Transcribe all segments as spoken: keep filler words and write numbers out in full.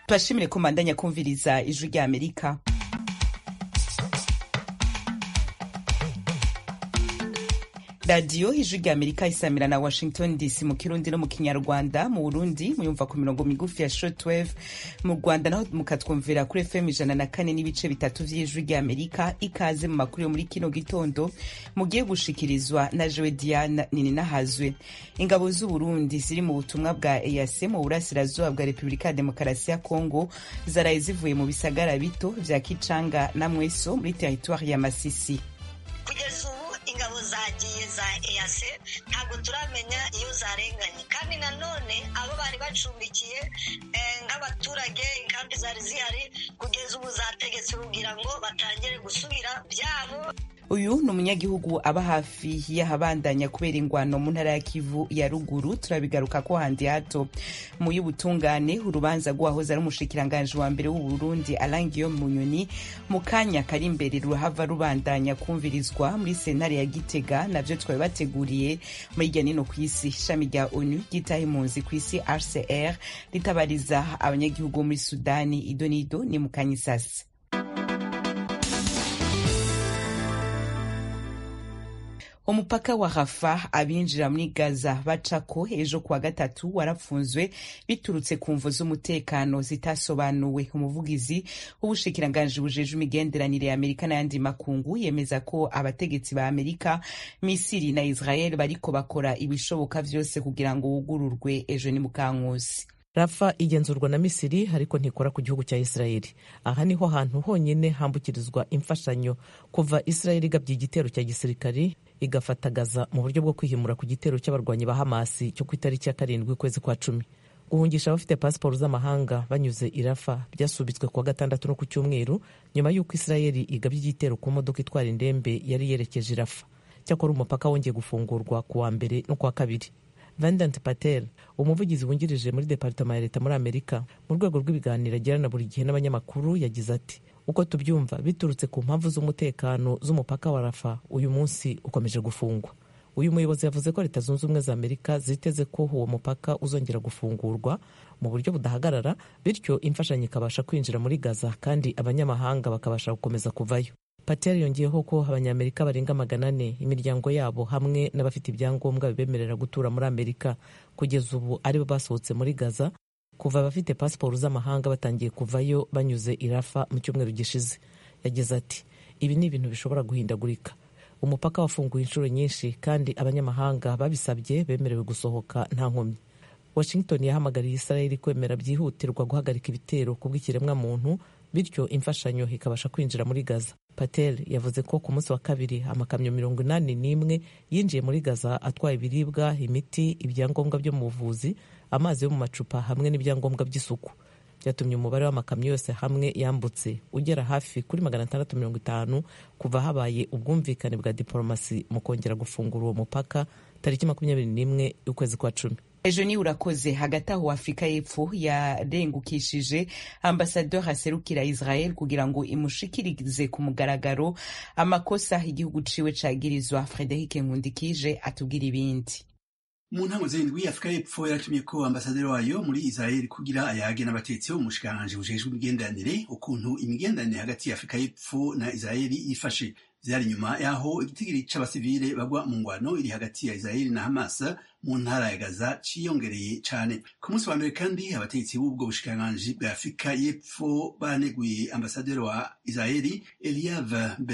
Tubashimire ko mbandanya kumviriza ijwi rya Amerika. Radio ijwi rya Amerika isamira na Washington D C mu Kirundi no mu Kinyarwanda. Mu Burundi muyumva ku mirongo migufi ya shortwave, mu Rwanda naho mukatwumvira kuri F M ijana na kane n'ibice bitatu vy'ijwi rya Amerika. Ikaze mu makuru yo muri kino gitondo mugiye gushikirizwa na Joe Diane Nininahazwe. Ingabo z'u Burundi ziri mu butumwa bwa E A C mu burasirazuba bwa Republika ya Demokarasi ya Kongo zaraye zivuye mu bisagara bito vya Kicanga na Mweso muri territoire ya Masisi. Kugeza ubu ingabo zagiye za E A C ntabwo turamenya iyo zarenganye, kandi nanone abo bari bacumbikiye nk'abaturage inkambi zari zihari kugeza ubu zategetse kugira ngo batangire gusubira byabo. Uyu ni umunyagihugu aba hafi y'ahabandanya kubera ingwano mu ntara ya Kivu ya ruguru. Turabigaruka ko handi hato mu y'ubutungane urubanza rwahoze ari umushikiranganje wa mbere w'u Burundi Alain Guillaume Munyoni mu kanya kari imbere ruhava rubandanya kumvirizwa muri sentare ya Gitega. Navyo twabe bateguriye muri irya nino kw'isi. Ishami rya ONU ryitaho impunzi kw'isi H C R ritabariza abanyagihugu muri Sudani. Idonido ni mu Kanyisasi. Umupaka wa Rafah abinjira muri Gaza bacako ejo kuwa gatatu warafunzwe biturutse ku mvo z'umutekano zitasobanuwe. Umuvugizi w'ubushikiranganje bujeje imigenderanire ya Amerika n'ayandi makungu yemeza ko abategetsi ba Amerika, Misiri na Israel bariko bakora ibishoboka vyose kugira ngo wugururwe ejo ni mukankusi. Rafa igenzurwa na Misiri ariko ntikora ku gihugu cya Israeli. Aha niho hantu honyine hambukirizwa imfashanyo kuva Israeli igabye igitero cya gisirikari igafata Gaza mu buryo bwo kwihimura ku gitero cy'abarwanyi ba Hamasi cyo ku itariki ya karindwi ukwezi kwa cumi. Guhungisha abafite pasiporo z'amahanga banyuze i Rafa byasubitswe kuwa gatandatu no ku cyumweru nyuma y'uko Israeli igabye igitero ku modoka itwara indembe yari yerekeje i Rafa. Cyakora umupaka wongeye gufungurwa kuwa mbere no kuwa kabiri. Vandant Patel, umuvugizi wungirije muri Departement ya Leta muri Amerika mu rwego rw'ibiganiro agirana buri gihe n'abanyamakuru, yagize ati uko tubyumva biturutse ku mpamvu z'umutekano z'umupaka wa Rafa uyu munsi ukomeje gufungwa. Uyu muyobozi yavuze ko Leta Zunze Ubumwe za Amerika ziteze ko uwo mupaka uzongera gufungurwa mu buryo budahagarara, bityo imfashanyo ikabasha kwinjira muri Gaza kandi abanyamahanga bakabasha gukomeza kuvayo. Patel yongeyeho ko abanyamerika barenga magana ane imiryango yabo hamwe n'abafite ibyangombwa bibemerera gutura muri Amerika kugeza ubu aribo basohotse muri Gaza kuva abafite pasiporo z'amahanga batangiye kuvayo banyuze i Rafa mu cyumweru gishize. Yagize ati ibi ni ibintu bishobora guhindagurika. Umupaka wafunguye inshuro nyinshi kandi abanyamahanga babisabye bemerewe gusohoka nta nkomyi. Washington yahamagariye Israel kwemera byihutirwa guhagarika ibitero kubw'ikiremwa muntu bityo imfashanyo ikabasha kwinjira muri Gaza. Patel yavuze ko ku munsi wa kabiri amakamyo mirongo inani n'imwe yinjiye muri Gaza atwaye ibiribwa, imiti, ibyangombwa byo mu buvuzi, amazi yo mu macupa hamwe n'ibyangombwa by'isuku. Byatumye umubare w'amakamyo yose hamwe yambutse ugera hafi kuri magana atandatu mirongo itanu kuva habaye ubwumvikane bwa diplomasi mu kongera gufungura uwo mupaka tariki makumyabiri n'imwe y'ukwezi kwa cumi. Ejo ni urakoze. Hagati aho Afrika y'Epfo yarengukishije ambasador aserukira Israel kugira ngo imushikirize ku mugaragaro amakosa igihugu ciwe cagirizwa. Frederic Nkundikije atubwira ibindi. Mu ntango z'indwi Afrika y'Epfo yaratumye ko ambasaderi wayo muri Israel kugira ayage n'abatetsi bo mushikiranganje bujejwe imigenderanire ukuntu imigenderanire hagati ya Afrika y'Epfo na Israel yifashe. Vyari nyuma yaho igitigiri c'abasivile bagwa mu ngwano iri hagati ya Israel na Hamas mu ntara ya Gaza ciyongereye cane. Ku munsi wa mbere kandi abategetsi b'ubwo bushikiranganje bwa Afrika y'Epfo baneguye ambasaderi wa Israeli Eliav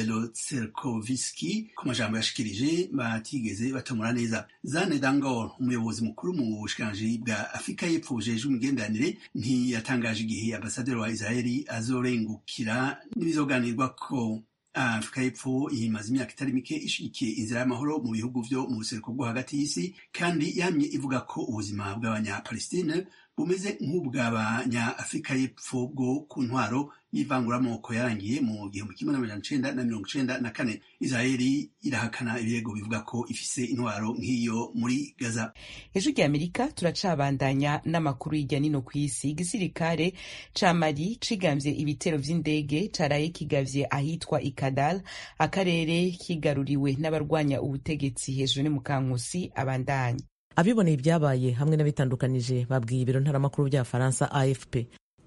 Belotserkovski ku majambo yashikirije batigeze batomora neza. Zane Dangor, umuyobozi mukuru mu bushikiranganje bwa Afrika y'Epfo bujejwe imigenderanire, ntiyatangaje igihe ambasaderi wa Israeli azorengukira n'ibizoganirwako. Afrika y'Epfo imaze imyaka itari mike ishigikiye inzira y'amahoro mu bihugu vyo mu buseruko bwo hagati y'isi, kandi yamye ivuga ko ubuzima bw'abanya-Palestine bumeze nk'ubw'abanya Afrika y'Epfo bwo ku ntwaro y'ivanguramoko yarangiye mu gihumbi kimwe n'amajana icenda na mirongo icenda na kane. Israeli irahakana ibirego bivuga ko ifise intwaro nk'iyo muri Gaza. Ejo rya Amerika turacabandanya n'amakuru y'ijya nino kw'isi. Igisirikare ca Mali cigambye ibitero vy'indege caraye kigavye ahitwa Ikadal, akarere kigaruriwe n'abarwanya ubutegetsi. Hejuru ni mukankusi abandanya. Abiboneye ibyabaye hamwe n'abitandukanije babwiye ibiro ntaramakuru bya Faransa A F P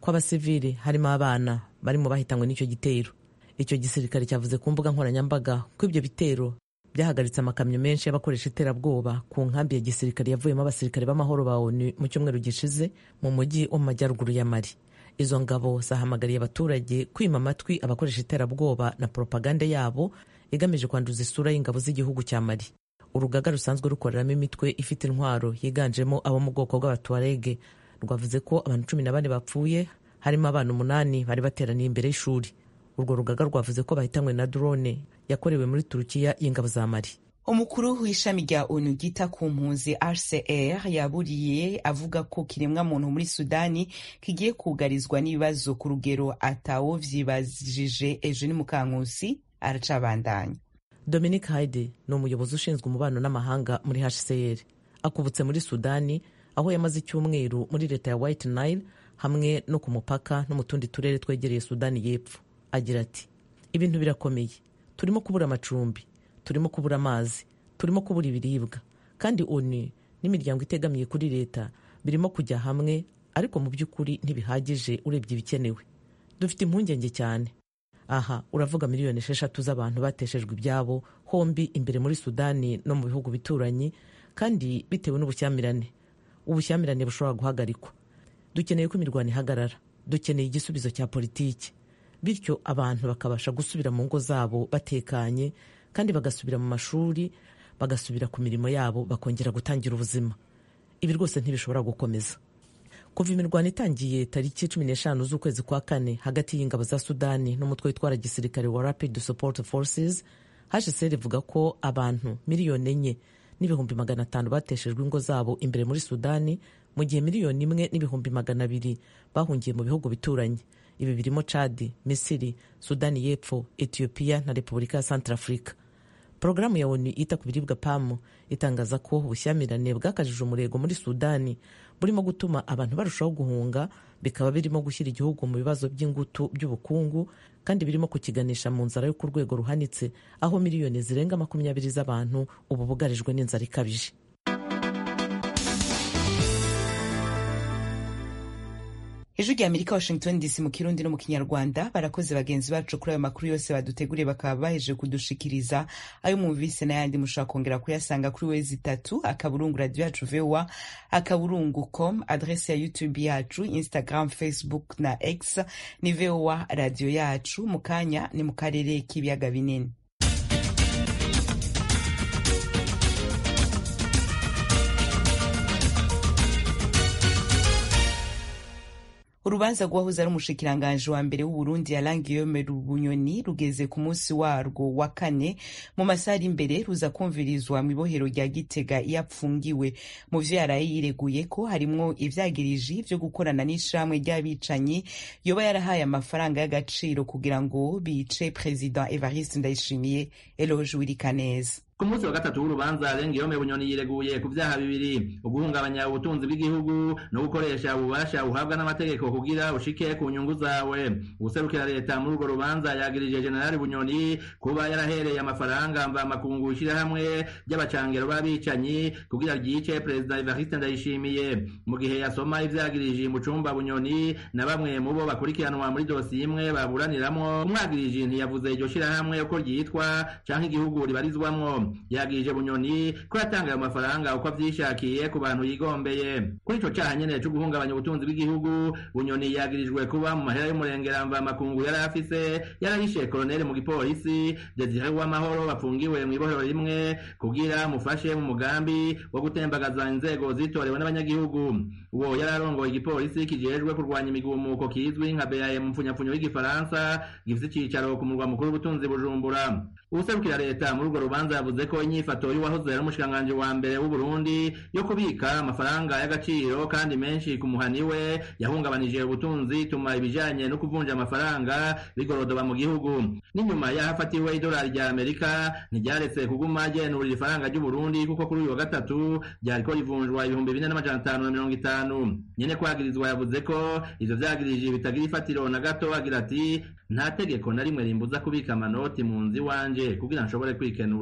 ko abasivili harimo abana bari mu bahitanywe n'icyo gitero. Icyo gisirikare cyavuze ku mbuga nkoranyambaga ko ibyo bitero byahagaritse amakamyo menshi y'abakoresha iterabwoba ku nkambi ya gisirikare yavuyemo abasirikare b'amahoro ba ONU mu cyumweru gishize mu mujyi wo mu majyaruguru ya Mali. Izo ngabo zahamagariye abaturage kwima amatwi abakoresha iterabwoba na propaganda yabo igamije kwanduza isura y'ingabo z'igihugu cya Mali. Urugaga rusanzwe rukoreramo imitwe ifite intwaro yiganjemo abo mu bwoko bw'Abatuarege rwavuze ko abantu cumi na bane bapfuye, harimo abana umunani bari bateraniye imbere y'ishuri. Urwo rugaga rwavuze ko bahitanywe na drone yakorewe muri Turukiya y'ingabo za Mali. Umukuru w'ishami rya ONU ryita ku mpunzi H C R yaburiye avuga ko kiremwa muntu muri Sudani kigiye kugarizwa n'ibibazo ku rugero atawo vyibajije. Ejo ni Mukankusi aracabandanya. Dominic Haide ni umuyobozi ushinzwe umubano n'amahanga muri H C R. Akubutse muri Sudani aho yamaze icyumweru muri leta ya White Nile hamwe no ku mupaka no mu tundi turere twegereye Sudani y'Epfo. Agira ati, ibintu birakomeye, turimo kubura amacumbi, turimo kubura amazi, turimo kubura ibiribwa, kandi ONU n'imiryango itegamiye kuri leta birimo kujya hamwe, ariko mu by'ukuri ntibihagije urebye ibikenewe. Dufite impungenge cyane. Aha uravuga miliyoni esheshatu z'abantu bateshejwe ibyabo hombi imbere muri Sudani no mu bihugu bituranyi, kandi bitewe n'ubushyamirane. Ubushyamirane bushobora guhagarikwa. Dukeneye ko imirwano ihagarara, dukeneye igisubizo cya politiki, bityo abantu bakabasha gusubira mu ngo zabo batekanye, kandi bagasubira mu mashuri, bagasubira ku mirimo yabo, bakongera gutangira ubuzima. Ibi rwose ntibishobora gukomeza. Kuva imirwano itangiye tariki cumi n'eshanu z'ukwezi kwa kane hagati y'ingabo za Sudani n'umutwe witwara gisirikare wa Rapid Support Forces, H C R ivuga ko abantu miliyoni enye n'ibihumbi magana atanu bateshejwe ingo zabo imbere muri Sudani, mu gihe miliyoni imwe n'ibihumbi magana abiri bahungiye mu bihugu bituranye. Ibi birimo Chad, Misiri, Sudani y'Epfo, Ethiopia na Repubulika ya Centrafrica. Programu ya ONU ita ku biribwa P A M itangaza ko ubushyamirane bwakajije umurego muri Sudani burimo gutuma abantu barushaho guhunga, bikaba birimo gushyira igihugu mu bibazo by'ingutu by'ubukungu, kandi birimo kukiganisha mu nzara yo ku rwego ruhanitse, aho miliyoni zirenga makumyabiri z'abantu ubu bugarijwe n'inzara ikabije. Ijwi rya Amerika, Washington D C mu Kirundi no mu Kinyarwanda. Barakoze bagenzi bacu kuri ayo makuru yose baduteguriye, bakaba baheje kudushikiriza. Ayo mumvise n'ayandi mushobora kongera kuyasanga kuri wezi itatu akaburungu radio yacu V O A akaburungu com, adresse ya YouTube yacu, Instagram, Facebook na X ni V O A radio yacu. Mu kanya ni mu karere k'ibiyaga binini. Urubanza rwahoze ari umushikiranganje wa mbere w'u Burundi Alain Guillaume Bunyoni rugeze ku munsi warwo wa kane. Mu masaha ari imbere ruza kumvirizwa mu ibohero rya Gitega yapfungiwe. Mu vyo yaraye yireguye ko harimwo ivyagiriji vyo gukorana n'ishamwe ry'abicanyi yoba yarahaye amafaranga y'agaciro kugira ngo bice President Evariste Ndayishimiye. Eloge Wirikaneza. Ku munsi wa gatatu w'urubanza Alain Guillaume Bunyoni yireguye ku vyaha bibiri: uguhungabanya ubutunzi bw'igihugu no gukoresha ububasha uhabwa n'amategeko kugira ushike ku nyungu zawe. Ubuserukira leta muri urwo rubanza yagirije General Bunyoni kuba yarahereye amafaranga mva makungu ishirahamwe ry'abacangero b'abicanyi kugira ryice President Evariste Ndayishimiye. Mu gihe yasoma ivyagirije mu cumba, Bunyoni na bamwe mu bo bakurikiranwa muri dosiye imwe baburaniramwo, umwagirije ntiyavuze iryo shirahamwe uko ryitwa canke igihugu ribarizwamwo. Yagirije Bunyoni ko yatanga ayo mafaranga uko avyishakiye ku bantu yigombeye. Kuri ico cyaha nyene cyo guhungabanya ubutunzi bw'igihugu, Bunyoni yagirijwe kuba mu mahera y'umurengera mva makungu yari afise yarahishe koloneli mu gipolisi Desire Uwamahoro bafungiwe mu ibohero rimwe kugira mufashe mu mugambi wo gutembagaza inzego zitorewe n'abanyagihugu. Uwo yararongoye igipolisi kijejwe kurwanya imigumuko kizwi nka B A M mu mfunyapfunyo w'igifaransa, gifite icicaro ku murwa mukuru w'ubutunzi Bujumbura. Ubuserukira leta muri urwo rubanza yavuze ko inyifato y'uwahoze ari umushikiranganje wa mbere w'u Burundi yo kubika amafaranga y'agaciro kandi menshi ku muhani we yahungabanije ubutunzi, tuma ibijanye no kuvunja amafaranga bigorodoba mu gihugu. N'inyuma yahafatiwe idolari rya Amerika ntiryaretse kuguma genurira ifaranga ry'u Burundi, kuko kuri uyu wa gatatu ryariko rivunjwa ibihumbi bine n'amajana atanu na mirongo itanu. Nyene kwagirizwa yavuze ko ivyo vyagirije bitagira ifatiro na gato, agira ati nta tegeko na rimwe rimbuza kubika amanoti mu nzi wanje kugira nshobore kwikenura.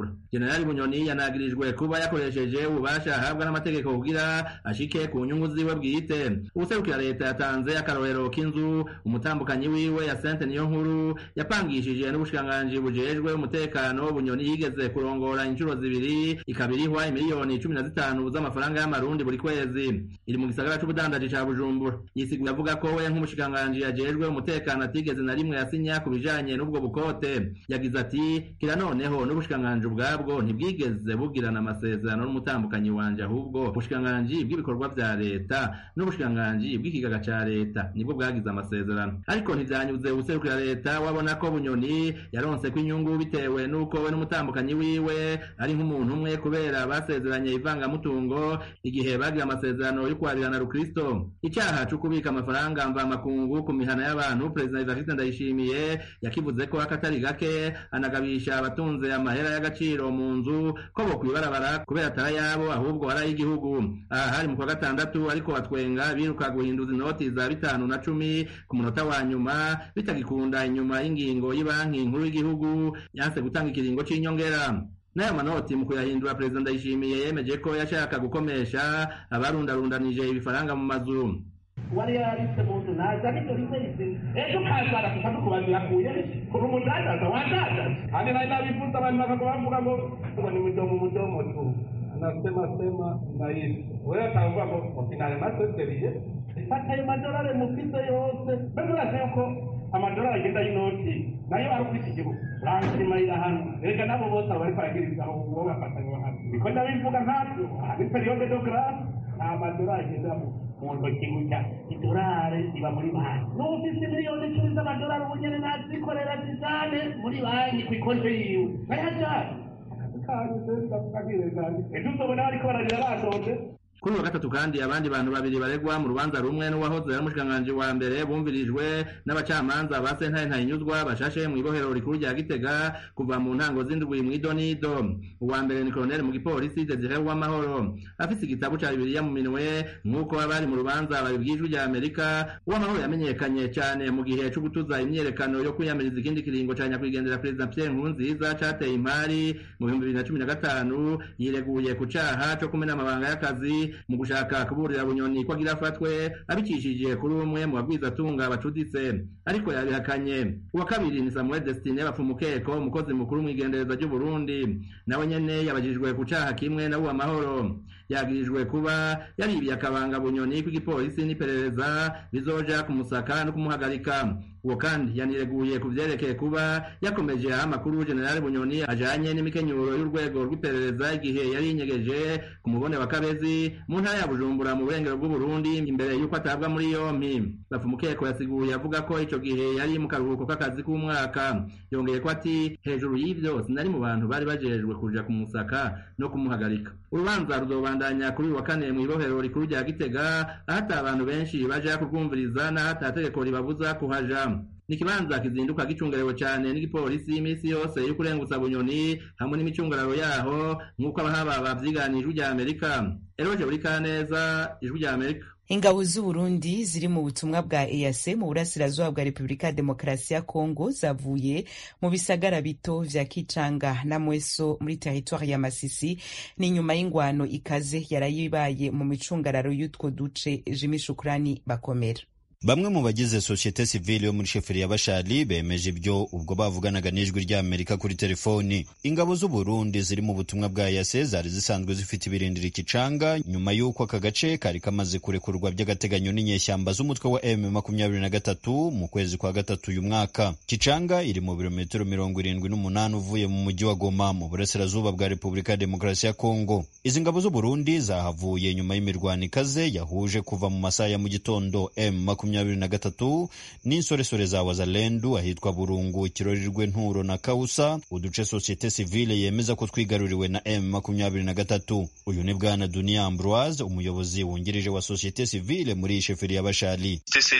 General Bunyoni yanagirijwe kuba yakoresheje ububasha ahabwa n'amategeko kugira ashike ku nyungu ziwe bwite. Ubuserukira leta yatanze akarorero k'inzu umutambukanyi wiwe ya Sainte Niyonkuru yapangishije n'ubushikiranganji bujejwe umutekano. Bunyoni yigeze kurongora inshuro zibiri ikabirihwa imiliyoni cumi na zitanu z'amafaranga y'amarundi buri kwezi. Iri mu gisagara c'ubudandaji ca Bujumbura. Yisiguye avuga ko we nk'umushikiranganji yajejwe umutekano atigeze na rimwe yasinya ku bijanye n'ubwo bukote. Yagize ati kira noneho n'ubushikiranganji ubwabwo ntibwigeze bugirana amasezerano n'umutambukanyi wanje, ahubwo ubushikiranganji bw'ibikorwa vya leta n'ubushikiranganji bw'ikigaga ca leta nibwo bwagize amasezerano. Ariko ntivyanyuze ubuserukira leta wabona ko Bunyoni yaronse ko inyungu bitewe n'uko we n'umutambukanyi wiwe ari nk'umuntu umwe kubera basezeranye ivangamutungo igihe bagira amasezerano yo kwabirana Rukristo. Icyaha cyo kubika amafaranga mva makungu ku mihana y'abantu President Evariste Ndayishimiye yakivuze ko akatari gake, anagabisha abatunze amahera y'agaciro mu nzu ko bo kwibarabara kubera atari yabo ahubwo ari igihugu. Aha hari mu kwa gatandatu ariko batwenga biruka guhinduza inoti za bitanu na cumi ku munota wa nyuma bitagikunda inyuma y'ingingo y'Ibanki Nkuru y'igihugu yanse gutanga ikiringo c'inyongera. Nayo manoti mu kuyahindura President Ndayishimiye yemeje ko yashaka gukomesha abarundarundanije ibifaranga mu mazu. Wari yaritse muntu naza ariko rimeze ejo kazara kuko kubazira kuye kuko umudandaza wandaza kandi nayo nabifuza abantu bakavuga ngo ngo ni mudomo mudomo tu nasema sema na hivi wewe atavuga ngo finale maseseriye ifata ayo madolari mu fise yose bado nasema ko amadolari agenda y'inoti nayo ari kuri iki gihugu ranzima ira hano rega nabo bose bari kwagiriza aho uwo bafatanye hano niko ndabivuga ntabyo ari periode de grâce amadolari agenda mu ntoki gutya idolari iba muri banki n'ufise miliyoni icumi z'amadolari ubunyene nazikorera zizane muri banki ku ikonte yiwe ayajyana kandi sasa kakire kandi ejo uzobona bariko bararira batonze. Kuri wa gatatu kandi abandi bantu babiri baregwa mu rubanza rumwe n'uwahoze ari umushikiranganji wa mbere bumvirijwe n'abacamanza ba sentare Ntahinyuzwa bashashe mu ibohero rikuru rya Gitega kuva mu ntango z'indwi mw'idonido. Uwa mbere ni Colonel mu gipolisi Desire Uwamahoro afise igitabo ca Bibiliya mu minwe nk'uko abari mu rubanza babibwijwe rya Amerika. Uwamahoro yamenyekanye cyane mu gihe cyo gutuza imyerekano yo kwiyamiriza ikindi kiringo ca nyakwigendera President Pierre Nkurunziza cateye impari mu bihumbi bibiri na cumi na gatanu. Yireguye ku caha co kumena amabanga y'akazi mu gushaka kuburira Bunyoni ko agira afatwe abikishije kuri umwe mu bagwizatunga bacuditse, ariko yabihakanye. Uwa kabiri ni Samuel Destine Bapfumukeko umukozi mukuru mu igendereza ry'u Burundi, nawe nyene yabajijwe ku caha kimwe na Uwamahoro. Yagirijwe kuba yaribiye akabanga Bunyoni kw'igipolisi n'iperereza bizoja kumusaka no kumuhagarika. Uwo kandi yanireguye kuvyerekeye kuba yakomeje amakuru General Bunyoni ajanye n'imikenyuro y'urwego rw'iperereza igihe yari inyegeje ku mubone wa Kabezi mu ntara ya Bujumbura mu burengero bw'u Burundi imbere y'uko atabwa muri yompi. Bapfumukeko yasiguye avuga ko ico gihe yari mu karuhuko k'akazi k'umwaka. Yongeye ko ati hejuru y'ivyo sinari mu bantu bari bajejwe kuja kumusaka no kumuhagarika. Urubanza ruzobandanya kuri wa kane mu ibohero rikuru rya Gitega ahata abantu benshi baje kurwumviriza na hata tegeko ribabuza kuhaja. Nikibanza kizinduka gicungerewe cyane n'igipolisi imisi yose yo kurengutsa Bunyoni hamwe n'imicungararo yaho nk'uko abahaba bavyiganije rya Amerika. Eroje uri kaneza ijwi rya Amerika. Ingabo z'u Burundi ziri mu butumwa bwa E A C mu burasirazuba bwa Republika ya Demokarasi ya Kongo zavuye mu bisagara bito vya Kicanga na Mweso muri territoire ya Masisi ni nyuma y'ingwano ikaze yarayibaye mu micungararo y'utwo duce. Jimmy Shukrani Bakomera. Bamwe mu bagize societe civile yo muri sheferi ya Bashali bemeje ibyo ubwo bavuganaga n'ijwi rya Amerika kuri telefoni. Ingabo z'u Burundi ziri mu butumwa bwa E A C zari zisanzwe zifite ibirindiro Kicanga nyuma y'uko aka gace kari kamaze kurekurwa by'agateganyo n'inyeshyamba z'umutwe wa M makumyabiri na gatatu mu kwezi kwa gatatu uyu mwaka. Kicanga iri mu birometero mirongo irindwi n'umunani uvuye mu mujyi wa Goma mu burasirazuba bwa Republika ya Demokarasi ya Kongo. Izi ngabo z'u Burundi zahavuye nyuma y'imirwano ikaze yahuje kuva mu masaha ya mu gitondo M makumyabiri na gatatu n'insoresore za Wazalendo ahitwa Burungu, Kirorirwe, Nturo na Kausa, uduce societe civile yemeza ko twigaruriwe na M makumyabiri na gatatu. Uyu ni bwana Dunia Ambroise, umuyobozi wungirije wa societe civile muri sheferi ya Bashali.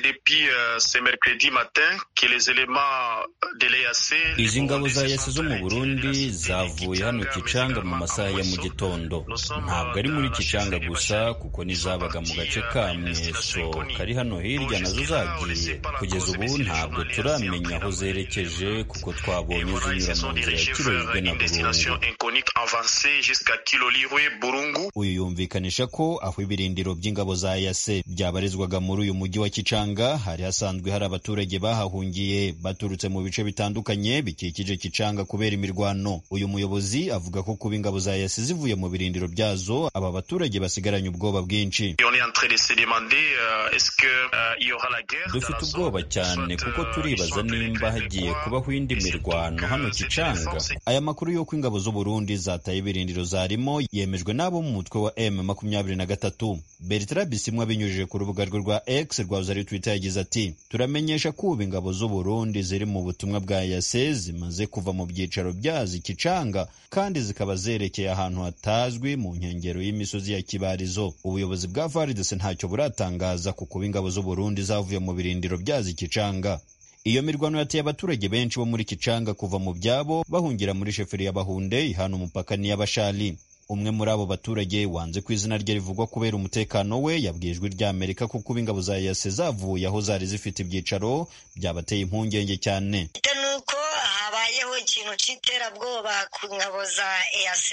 Izi ngabo za E A C zo mu Burundi zavuye hano Kicanga mu masaha ya mu gitondo. Ntabwo ari muri Kicanga gusa kuko nizabaga mu gace ka Mweso kari hano hirya burya nazo zagiye. Kugeza ubu ntabwo turamenya aho zerekeje kuko twabonye zinyura mu nzira ya Kilolirwe na Burungu. Uyu yumvikanisha ko aho ibirindiro by'ingabo za E A C byabarizwaga muri uyu mujyi wa Kichanga hari hasanzwe hari abaturage bahahungiye baturutse mu bice bitandukanye bikikije Kichanga kubera imirwano. Uyu muyobozi avuga ko kuba ingabo za E A C zivuye mu birindiro byazo aba baturage basigaranye ubwoba bwinshi. Dufite ubwoba cyane kuko turibaza nimba hagiye kubaho indi mirwano hano Kichanga. Aya makuru y'uko ingabo z'u Burundi zataye ibirindiro zarimo yemejwe n'abo mu mutwe wa M makumyabiri na gatatu. Bertrand Bisimwa abinyujije ku rubuga rwe rwa X rwahoze ari Twitter yagize ati turamenyesha ko ubu ingabo z'u Burundi ziri mu butumwa bwa E A C zimaze kuva mu byicaro byazo Kichanga kandi zikaba zerekeye ahantu hatazwi mu nkengero y'imisozi ya Kibarizo. Ubuyobozi bwa F A R D C ntacyo buratangaza kuko ingabo z'u Burundi zavuye mu birindiro byazo Kichanga. Iyo mirwano yateye abaturage benshi bo muri Kichanga kuva mu byabo bahungira muri sheferi ya Bahunde ihana umupaka n'iy'Abashali. Umwe muri abo baturage wanze ku izina rye rivugwa kubera umutekano we yabwiye Ijwi ry'Amerika ko kuba ingabo za E A C zavuye aho zari zifite ibyicaro byabateye impungenge cyane. Nuko habayeho ikintu cy'iterabwoba ku ngabo za E A C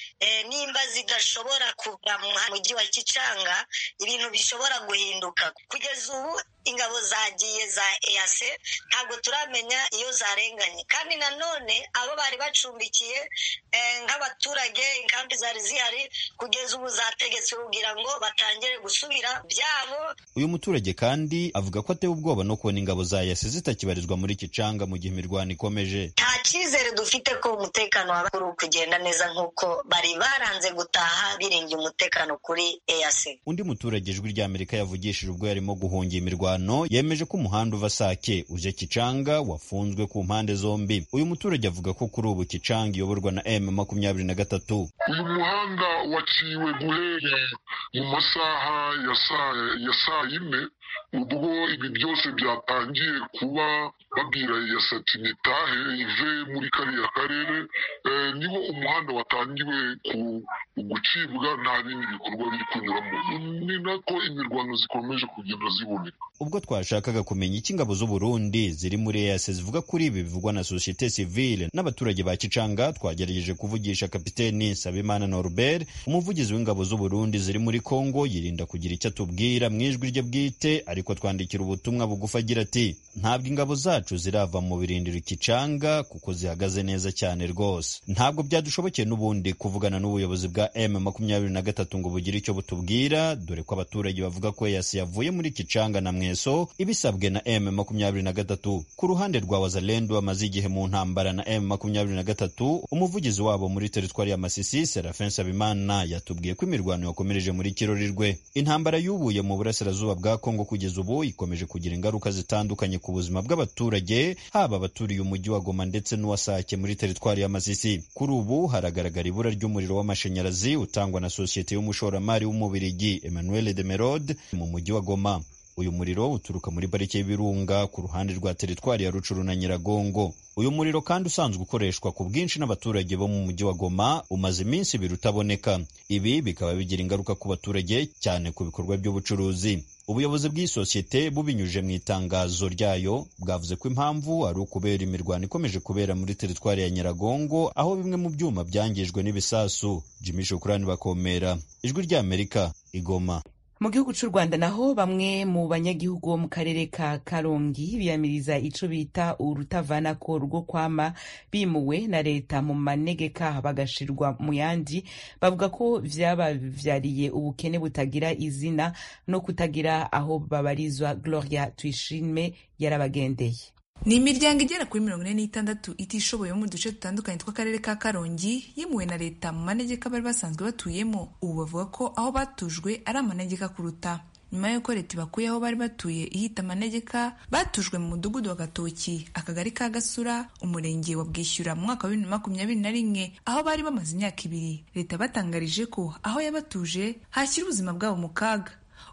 nimba zidashobora kuva mu mujyi wa Kichanga ibintu bishobora guhinduka. Kugeza ubu ingabo zagiye za E A C ntabwo turamenya iyo zarenganye, kandi nanone abo bari bacumbikiye nk'abaturage inkambi zari zihari kugeza ubu zategetswe kugira ngo batangire gusubira byabo. Uyu muturage kandi avuga ko atewe ubwoba no kubona ingabo za E A C zitakibarizwa muri Kichanga mu gihe imirwano ikomeje. Nta cyizere dufite ko umutekano waba uri kugenda neza nk'uko bari baranze gutaha biringiye umutekano kuri E A C. Undi muturage Ijwi ry'Amerika yavugishije ubwo yarimo guhungira imirwano yemeje ko umuhanda uva Sake uje Kichanga wafunzwe ku mpande zombi. Uyu muturage avuga ko kuri ubu Kichanga iyoborwa na M makumyabiri na gatatu. Uyu muhanda waciwe guhera mu masaha ya saa ya saa yine ubwo ibi byose byatangiye kuba babwira ya satinitahe ive muri kariya karere eh, niho umuhanda watangiwe ku gucibwa nta bindi bikorwa biri kunyuramo. Ni nako imirwano zikomeje kugenda ziboneka. Ubwo twashakaga kumenya iki ingabo z'u Burundi ziri muri E A C zivuga kuri ibi bivugwa na societe civile n'abaturage ba Kichanga, twagerageje kuvugisha Kapiteni Sabimana Norbert, umuvugizi w'ingabo z'u Burundi ziri muri Kongo, yirinda kugira icyo atubwira mu ijwi rye bwite, ariko twandikira ubutumwa bugufa agira ati ntabwo ingabo zacu zirava mu birindiro Kichanga kuko zihagaze neza cyane rwose. Ntabwo byadushobokeye n'ubundi kuvugana n'ubuyobozi bwa M makumyabiri na gatatu ngo bugire icyo butubwira, dore ko abaturage bavuga ko E A C yavuye muri Kichanga na Mweso ibisabwe na M makumyabiri na gatatu. Ku ruhande rwa Wazalendo amaze igihe mu ntambara na M makumyabiri na gatatu, umuvugizi wabo muri teritwari ya Masisi Serafin Sabimana yatubwiye ko imirwano yakomereje muri Kilolirwe. Intambara yubuye mu burasirazuba bwa Kongo kugeza ubu ikomeje kugira ingaruka zitandukanye ku buzima bw'abaturage, haba abaturiye umujyi wa Goma ndetse n'uwa Sake muri teritwari ya Masisi. Kuri ubu haragaragara ibura ry'umuriro w'amashanyarazi utangwa na sosiyete y'umushoramari w'umubirigi Emmanuel de Merode mu mujyi wa Goma. Uyu muriro uturuka muri parike y'Ibirunga ku ruhande rwa teritwari ya Rucuru na Nyiragongo. Uyu muriro kandi usanzwe ukoreshwa ku bwinshi n'abaturage bo mu mujyi wa Goma umaze iminsi ibiri utaboneka. Ibi bikaba bigira ingaruka ku baturage cyane ku bikorwa by'ubucuruzi. Ubuyobozi bw'iyi sosiyete bubinyuje mu itangazo ryayo bwavuze ko impamvu ari ukubera imirwano ikomeje kubera muri teritwari ya Nyiragongo, aho bimwe mu byuma byangijwe n'ibisasu. Jimmy Shukrani Bakomera, Ijwi ry'Amerika, Igoma. Mu gihugu cy'u Rwanda naho bamwe mu banyagihugu bo mu karere ka Karongi biyamiriza ico bita urutavanako rwo kwama bimuwe na leta mu manegeka bagashirwa mu yandi, bavuga ko vyabavyariye ubukene butagira izina no kutagira aho babarizwa. Gloria Twishime yarabagendeye. Ni imiryango igera kuri mirongo ine n'itandatu itishoboye mu duce dutandukanye tw'akarere ka Karongi yimuwe na leta mu manegeka bari basanzwe batuyemo. Ubu bavuga ko aho batujwe ari amanegeka kuruta. Nyuma y'uko leta ibakuye aho bari batuye ihita amanegeka, batujwe mu mudugudu wa Gatoki, akagari ka Gasura, umurenge wa Bwishyura mu mwaka wa bibiri na makumyabiri na rimwe, aho bari bamaze imyaka ibiri. Leta batangarije ko aho yabatuje hashyira ubuzima bwabo mu kaga.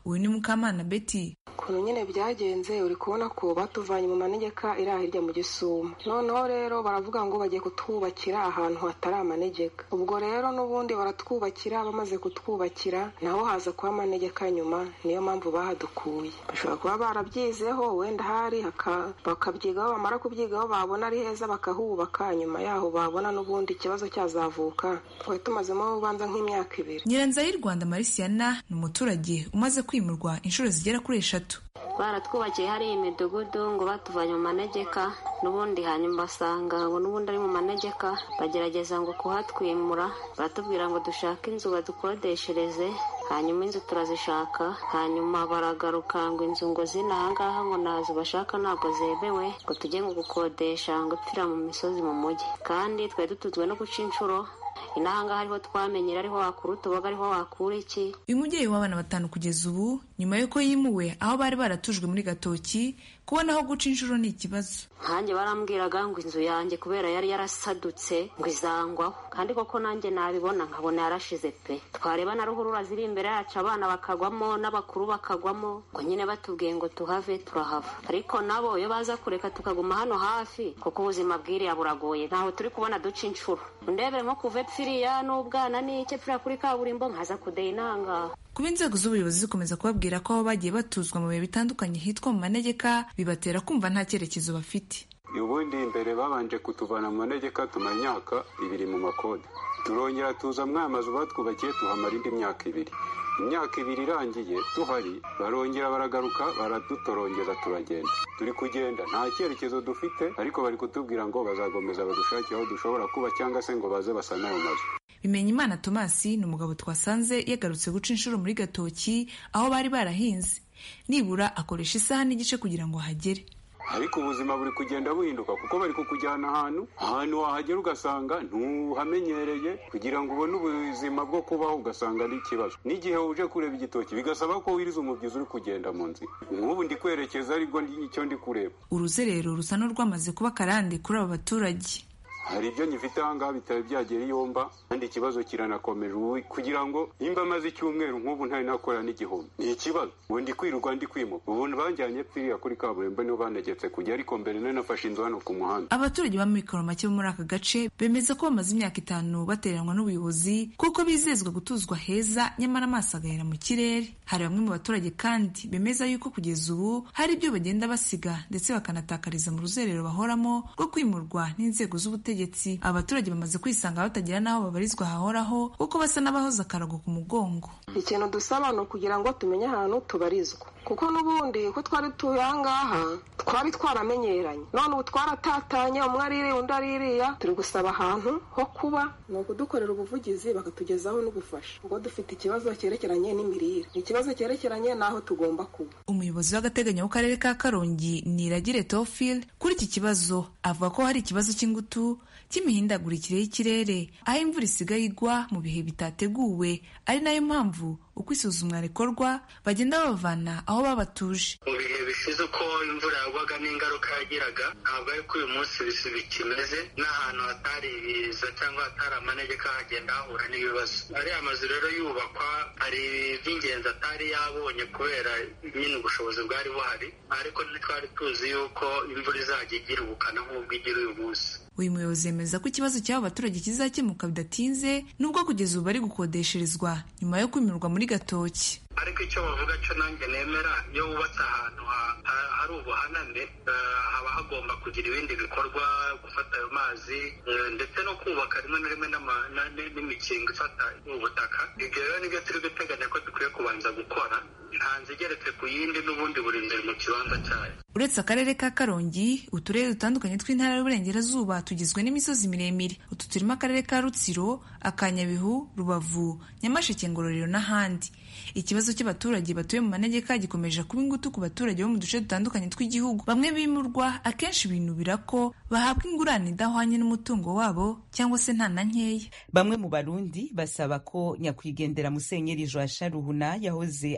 uyu ni Mukamana Betty. Ukuntu nyine byagenze uri kubona ko batuvanye mu manegeka iri ahirya mu Gisumo, noneho rero baravuga ngo bagiye kutwubakira ahantu hatari amanegeka. Ubwo rero n'ubundi baratwubakira, bamaze kutwubakira naho haza kuba amanegeka nyuma, niyo mpamvu bahadukuye. Bashobora kuba barabyizeho wenda hari bakabyigaho, bamara kubyigaho babona ari heza bakahubaka, nyuma yaho babona n'ubundi ikibazo cyazavuka. Twari tumazemo ubanza nk'imyaka ibiri. Nyiranzay'i Rwanda Marisiana ni umuturage umaze kwimurwa inshuro zigera kuri eshatu. Baratwubakiye hari imidugudu ngo batuvanye mu manegeka, n'ubundi hanyuma basanga ngo n'ubundi ari mu manegeka, bagerageza ngo kuhatwimura, baratubwira ngo dushake inzu badukodeshereze, hanyuma inzu turazishaka, hanyuma baragaruka ngo inzu ngo zina ahangaha ngo nazo bashaka ntabwo zemewe, ngo tujye ngo gukodesha ngo pfira mu misozi mu mujyi, kandi twari dutuzwe no guca inshuro. Inahanga hariho twamenyera, ariho wakura utuboga, ariho wakura iki. Uyu mubyeyi w'abana batanu kugeza ubu, nyuma yuko yimuwe aho bari baratujwe muri Gatoki, kubona aho guca inshuro ni ikibazo. Hanjye barambwiraga ngo inzu yanjye kubera yari yarasadutse ngo izangwaho, kandi koko nanjye nabibona nkabona yarashize pe. Twareba na ruhurura ziri imbere yacu, abana bakagwamo n'abakuru bakagwamo, ngo nyine batubwiye ngo tuhave turahava. Ariko nabo iyo baza kureka tukaguma hano hafi, kuko ubuzima bwiriya buragoye, ntaho turi kubona duca inshuro. Ndebere nko kuve pfiriya n'ubwana n'ike pfira kuri kaburimbo nkaza kudeye inanga. Kuba inzego z'ubuyobozi zikomeza kubabwira ko aho bagiye batuzwa mu bihe bitandukanye hitwa mu manegeka, bibatera kumva nta cyerekezo bafite. Ubundi imbere babanje kutuvana mu manegeka tumara imyaka ibiri mu makode, turongera tuza mwaya mazu batwubakiye tuhamara indi myaka ibiri. Imyaka ibiri irangiye tuhari, barongera baragaruka baradutorongeza turagenda. Turi kugenda nta cyerekezo dufite, ariko bari kutubwira ngo bazagomeza badushakire aho dushobora kuba cyangwa se ngo baze basane ayo mazu. Bimenyimana Thomas ni umugabo twasanze yagarutse guca inshuro muri Gatoki aho bari barahinze, nibura akoresha isaha n'igice kugira ngo hagere. Ariko ubuzima buri kugenda buhinduka, kuko bari kukujyana ahantu ahantu wahagera ugasanga ntuhamenyereye, kugira ngo ubone ubuzima bwo kubaho ugasanga ari ikibazo. N'igihe uje kureba igitoki bigasaba ko wiriza umubyizi uri kugenda mu nzira. Nk'ubu ndi kwerekeza ariko icyo ndi kureba. Uruzerero rusa n'urwamaze kuba karande kuri aba baturage. Hari ibyo nyifite ahangaha bitari byagera iyomba, kandi ikibazo kiranakomeje kugira ngo nimba amaze icyumweru nk'ubu ntari nakora n'igihumbi. Ni ikibazo, ubu ndi kwirirwa ndi kwimuka. Ubu banjyanye pfiriya kuri kaburimbo niho banegetse kujya, ariko mbere nari nafashe inzu hano ku muhanda. Abaturage ba mikoro make bo muri aka gace bemeza ko bamaze imyaka itanu bateranwa n'ubuyobozi kuko bizezwa gutuzwa heza, nyamara amaso agahera mu kirere. Hari bamwe mu baturage kandi bemeza yuko kugeza ubu hari ibyo bagenda basiga ndetse bakanatakariza mu ruzerero bahoramo rwo kwimurwa n'inzego z'ubutegetsi. Abaturage bamaze kwisanga batagira n'aho babarizwa hahoraho kuko basa n'abahoze akarago ku mugongo. Ikintu dusaba ni ukugira ngo tumenye ahantu tubarizwa, kuko n'ubundi ko twari tuye ahangaha twari twaramenyeranye, none ubu twaratatanye, umwe ariri undi aririya. Turi gusaba ahantu ho kuba, ni ukudukorera ubuvugizi bakatugezaho n'ubufasha, ubwo dufite ikibazo cyerekeranye n'imirire, ikibazo cyerekeranye n'aho tugomba kuba. Umuyobozi w'agateganyo w'akarere ka Karongi Niragire Théophile kuri iki kibazo avuga ko hari ikibazo cy'ingutu cy'imihindagurikire y'ikirere, aho imvura isigaye igwa mu bihe bitateguwe, ari nayo mpamvu uko isuzumwa rikorwa bagenda babavana aho babatuje. Mu bihe bishize uko imvura yagwaga n'ingaruka yagiraga, ntabwo ari ko uyu munsi bikimeze. N'ahantu hatari ibiza cyangwa hatari amanegeka hagenda hahura n'ibibazo. Ariya mazu rero yubakwa, hari iby'ingenzi atari yabonye kubera nyine ubushobozi bwari buhari, ariko ntitwari tuzi yuko imvura izajya igira ubukana nk'ubwo igira uyu munsi. Uyu muyobozi yemeza ko ikibazo cy'abo baturage kizakemuka bidatinze, nubwo kugeza ubu bari gukodesherezwa nyuma yo kwimirwa muri Gatoki. Ariko icyo bavuga cyo nanjye nemera, iyo wubatse ahantu hari ubuhaname haba hagomba kugira ibindi bikorwa, gufata ayo mazi ndetse no kubaka rimwe na rimwe n'imikingo ifata ubutaka. Ibyo rero nibyo turi guteganya ko dukwiye kubanza gukora, nta nzu igeretse ku yindi n'ubundi buri imbere mu kibanza cyayo. Uretse akarere ka Karongi, uturere dutandukanye tw'intara y'Uburengerazuba tugizwe n'imisozi miremire. Utu turimo akarere ka Rutsiro, aka Nyabihu, Rubavu, Nyamasheke, Ngororero n'ahandi. Ikibazo cy'abaturage batuye mu manegeka gikomeje kuba ingutu ku baturage bo mu duce dutandukanye tw'igihugu. Bamwe bimurwa akenshi binubira ko bahabwa ingurane idahwanye n'umutungo wabo cyangwa se nta na nkeya. Bamwe mu Barundi basaba ko nyakwigendera Musenyeri Joachim Ruhuna yahoze ari umwe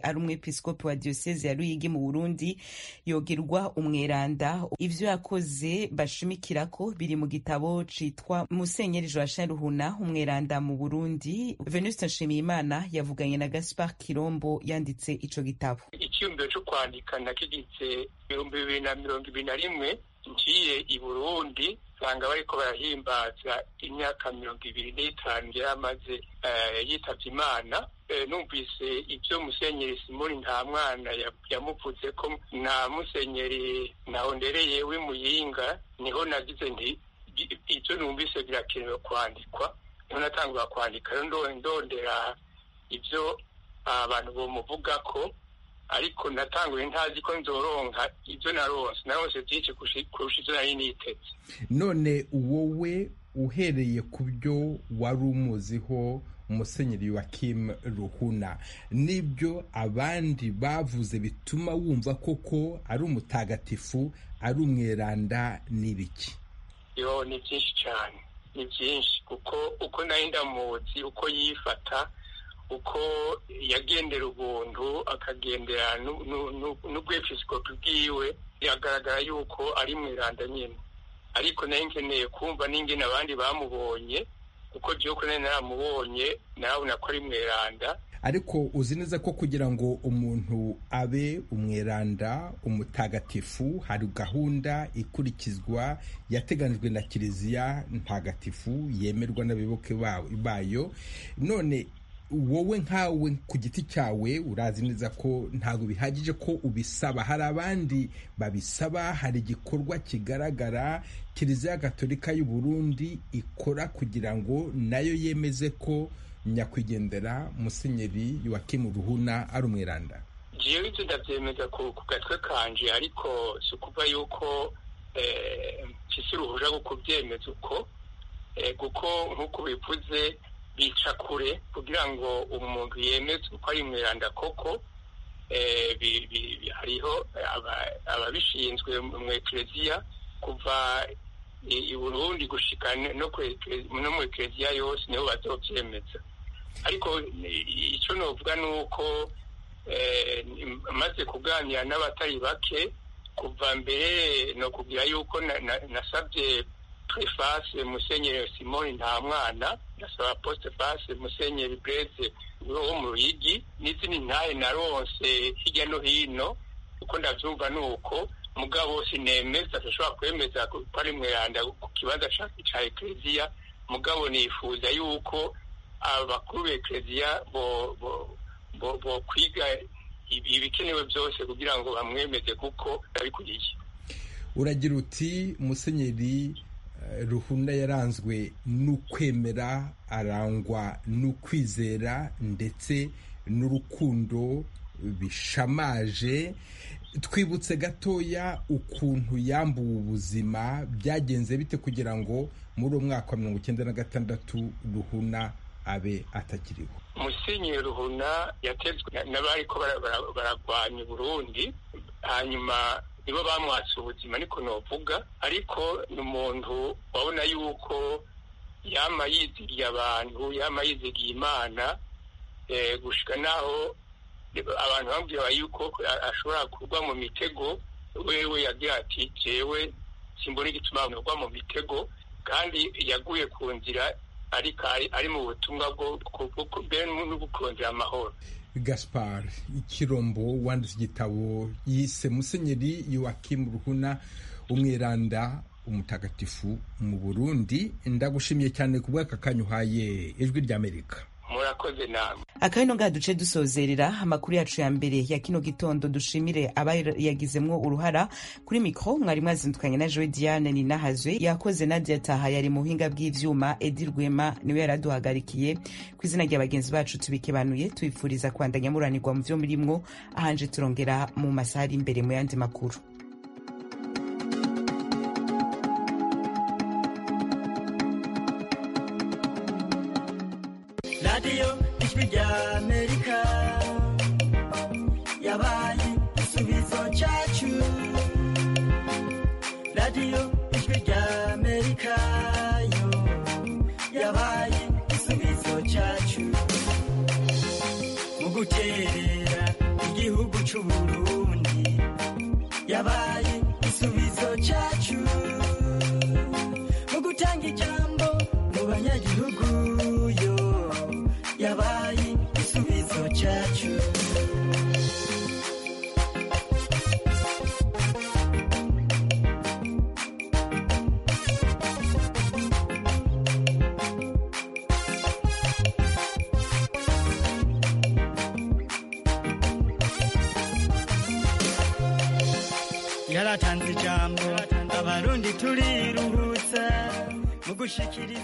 umwepiskopi wa diocese ya Ruyigi mu Burundi yogirwa umweranda. Ivyo yakoze bashimikirako biri mu gitabo citwa Musenyeri Joachim Ruhuna umweranda mu Burundi. Venuste Nshimiyimana yavuganye na Gaspard Kirombo yanditse ico gitabo. Icyumviro cyo kwandika nakigize ibihumbi bibiri na mirongo ibiri na rimwe ngiye i Burundi usanga bariko barahimbaza imyaka mirongo ibiri n'itanu yaramaze yitavye Imana. Numvise ivyo Musenyeri Simoni Ntamwana yamuvuze ko na Musenyeri Ntahondereye w'Imuyinga, niho nagize nti ivyo numvise birakenewe kwandikwa. Niho natangura kwandika rero ndondera ivyo abantu bomuvuga ko, ariko natanguye ntazi ko nzoronka ivyo naronse naronse vyinshi kurusha ivyo nari niteze. None wowe uhereye ku byo wari umuziho Musenyeri Joachim Ruhuna, nibyo abandi bavuze bituma wumva koko ari umutagatifu, ari umweranda, n'ibiki? Yo, ni byinshi cyane, ni byinshi, kuko uko nari ndamuzi, uko yifata, uko yagendera ubuntu, akagendera n'ubwepiskopi bwiwe, biragaragara yuko ari mweranda nyine. Ariko nari nkeneye kumva n'ingene abandi bamubonye, kuko jyoko nari naramubonye narabona ko ari mweranda. Ariko uzi neza ko kugira ngo umuntu abe umweranda, umutagatifu, hari gahunda ikurikizwa yateganijwe na Kiliziya ntagatifu yemerwa n'abayoboke bayo. None wowe nkawe ku giti cyawe urazi neza ko ntabwo bihagije ko ubisaba, hari abandi babisaba, hari igikorwa kigaragara Kiliziya Gatolika y'u Burundi ikora kugira ngo nayo yemeze ko nyakwigendera Musenyeri Joachim Ruhuna ari umweranda. Jewe ivyo ndavyemeza ku gatwe kanje, ariko si ukuva yuko mfise uruhuja rwo kuvyemeza uko, kuko nk'uko bivuze bica kure kugira ngo umuntu yemeze uko ari mweranda koko. Hariho ababishinzwe mu Ekleziya kuva i Burundi gushika no mu Ekleziya yose niho bazovyemeza. Ariko icyo novuga nuko maze kuganira n'abatari bake kuva mbere no kugira yuko nasabye preface Musenyeri Simoni Ntamwana, nasaba postface Musenyeri Blaise wo mu Ruyigi, n'izindi ntahe naronse hirya no hino, uko ndavyumva nuko mugabo sinemeza ashobora kwemeza ko ari mweranda ku kibanza ca Ekleziya. Mugabo nifuza yuko abakuru b'Ekleziya bo bo bo kwiga ibikenewe byose kugira ngo bamwemeze kuko abikuriye. Uragira uti Musenyeri Ruhuna yaranzwe n'ukwemera, arangwa n'ukwizera ndetse n'urukundo bishamaje. Twibutse gatoya ukuntu yambuwe ubuzima, byagenze bite kugira ngo muri uwo mwaka wa mirongo icyenda na gatandatu Ruhuna abe atakiriho? Musenyeri Ruhuna yatezwe n'abariko baragwanya Burundi, hanyuma nibo bamwatse ubuzima niko novuga. Ariko ni umuntu wabona yuko yama yizigiye abantu, yama yizigiye Imana, gushika naho abantu bambwira yuko ashobora kugwa mu mitego. Wewe yagira ati jewe simbona igituma nogwa mu mitego, kandi yaguye ku nzira ariko ari mu butumwa bwo gukondera amahoro. Gaspard Kirombo wanditse igitabo yise Musenyeri Joachim Ruhuna umweranda, umutagatifu mu Burundi. Ndagushimiye cyane ku bw'aka kanyuhaye Ijwi ry'Amerika. Murakoze namwe. Akabino nga duce dusozerera amakuru yacu ya mbere ya kino gitondo. Dushimire abayagizemwo uruhara. Kuri mikro mwari mwazindukanye na Joe Diane ni nahazwe, yakoze Nadia Taha yari mu buhinga bw'ivyuma, Edi Rwema niwe yaraduhagarikiye. Ku izina rya bagenzi bacu tubikebanuye, twifuriza kwandanya muranirwa mu vyo murimwo, ahanje turongera mu masaha ari imbere mu yandi makuru. Radio Ijwi ry'Amerika yabaye igisubizo cyacu. Radio Ijwi ry'Amerika yo yabaye igisubizo cyacu mu guterera igihugu gihugu c'u Burundi yabaye igisubizo cyacu mu gutanga ijambo mu banyagihugu yo yabaye igisubizo cyacu. yaratanze ijambo abarundi turiruhutsa mu gushikiriza